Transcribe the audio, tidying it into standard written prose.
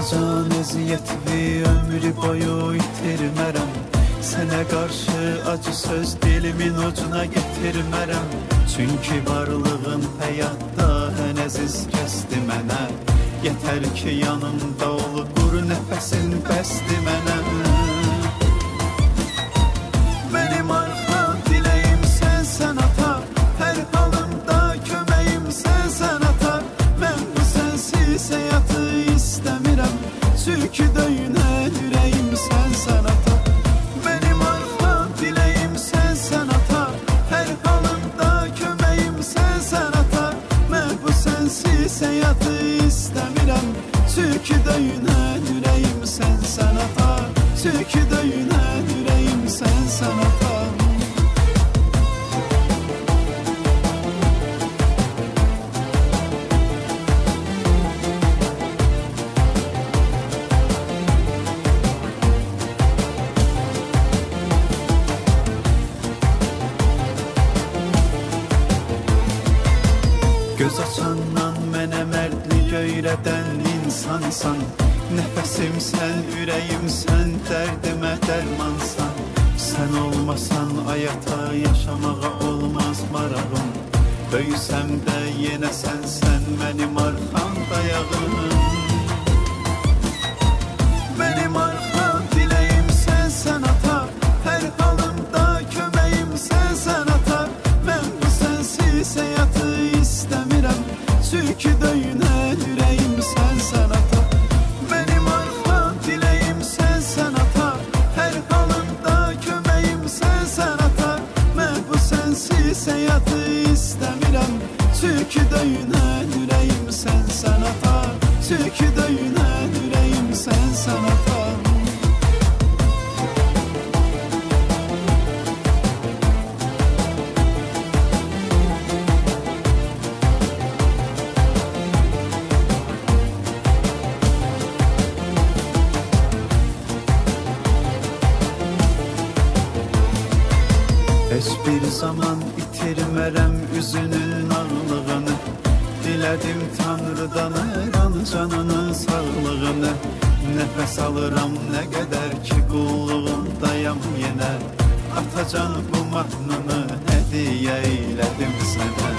Atacan əziyyətli ömrü boyu itirmərəm. Sənə qarşı acı söz dilimin ucuna getirmərəm. Çünki varlığın həyatda ən əziz kəsdi mənə. Yetər ki yanımda ol, quru nəfəsin bəsdi mənə. Mənim arxa diləyim sənsən ata, hər halımda köməyim sənsən ata. Mən bu sənsiz həyatı istəmirəm, çünki döyünən ürəyim sənsən ata. Mənim arxa diləyim sənsən ata, hər halımda köməyim sənsən ata. Mən bu sənsiz həyatı istəmirəm, çünki döyünən ürəyim sənsən ata. Çünki döyünən ürəyim sənsən ata. Göz açandan mənə mərdlik öyrədən insansan. Nəfəsim sən, ürəyim sən, dərdimə dərmansan. Sən olmasan həyata yaşamağa olmaz marağım. Böyüsəm də yenə sənsən mənim arxam dayağım. Mənim arxa diləyim sənsən ata, hər halımda köməyim sənsən ata. Mən bu sənsiz həyatı istəmirəm, çünki döyünən ürəyim sənsən ata. Mənim arxa diləyim sənsən ata, hər halımda köməyim sənsən ata. Mən bu sənsiz həyatı istəmirəm, çünki döyünən ürəyim sənsən ata. Çünki döyünən ürəyim sənsən ata. Heç bir zaman itirmərəm üzünün ağlığını. Dilədim Tanrıdan əran canının sağlığını. Nəfəs alıram nə qədər ki qulluğundayam yenə. Atacan bu mahnını hədiyyə eylədim sənə.